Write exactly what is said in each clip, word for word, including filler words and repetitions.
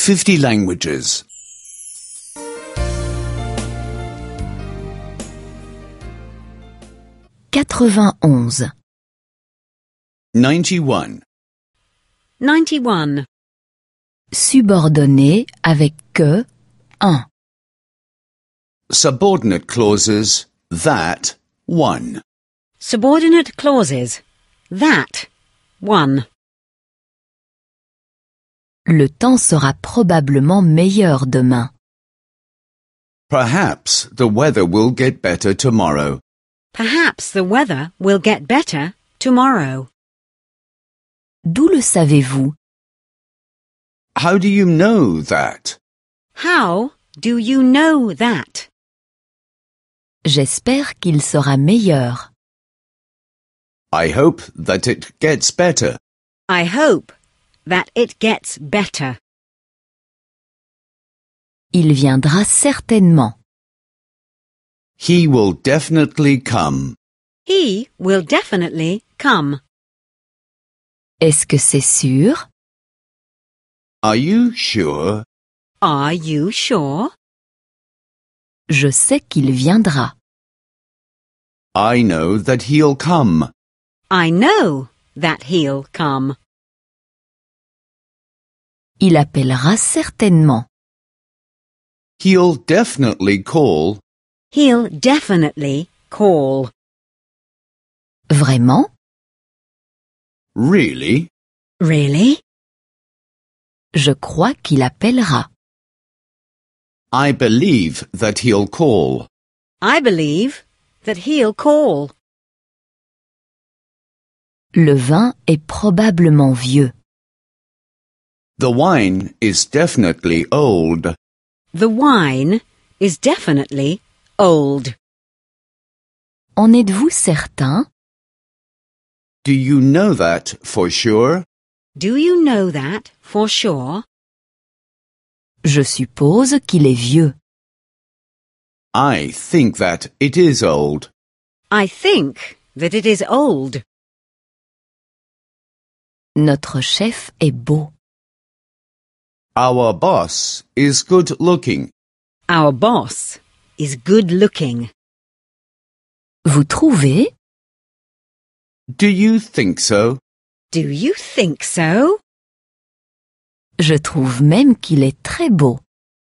fifty languages. quatre-vingt-onze. ninety-one. ninety-one. Subordonné avec que, un. Subordinate clauses, that, one. Subordinate clauses. That. One. Le temps sera probablement meilleur demain. Perhaps the weather will get better tomorrow. Perhaps the weather will get better tomorrow. D'où le savez-vous? How do you know that? How do you know that? J'espère qu'il sera meilleur. I hope that it gets better. I hope that it gets better. Il viendra certainement. He will definitely come. He will definitely come. Est-ce que c'est sûr? Are you sure? Are you sure? Je sais qu'il viendra. I know that he'll come. I know that he'll come. Il appellera certainement. He'll definitely call. He'll definitely call. Vraiment? Really? Really? Je crois qu'il appellera. I believe that he'll call. I believe that he'll call. Le vin est probablement vieux. The wine is definitely old. The wine is definitely old. En êtes-vous certain? Do you know that for sure? Do you know that for sure? Je suppose qu'il est vieux. I think that it is old. I think that it is old. Notre chef est beau. Our boss is good looking. Our boss is good looking. Vous trouvez? Do you think so? Do you think so? Je trouve même qu'il est très beau.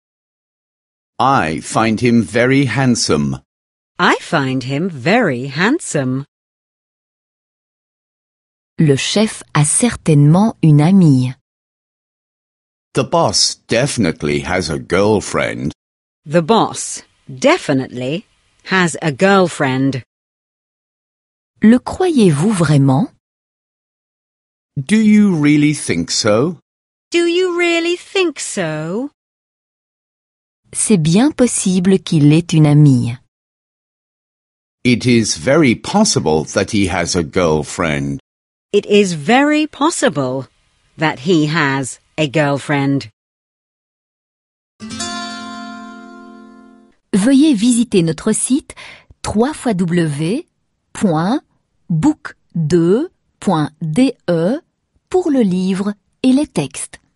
I find him very handsome. I find him very handsome. Le chef a certainement une amie. The boss definitely has a girlfriend. The boss definitely has a girlfriend. Le croyez-vous vraiment? Do you really think so? Do you really think so? C'est bien possible qu'il ait une amie. It is very possible that he has a girlfriend. It is very possible that he has a girlfriend. Veuillez visiter notre site w w w point book deux point d e pour le livre et les textes.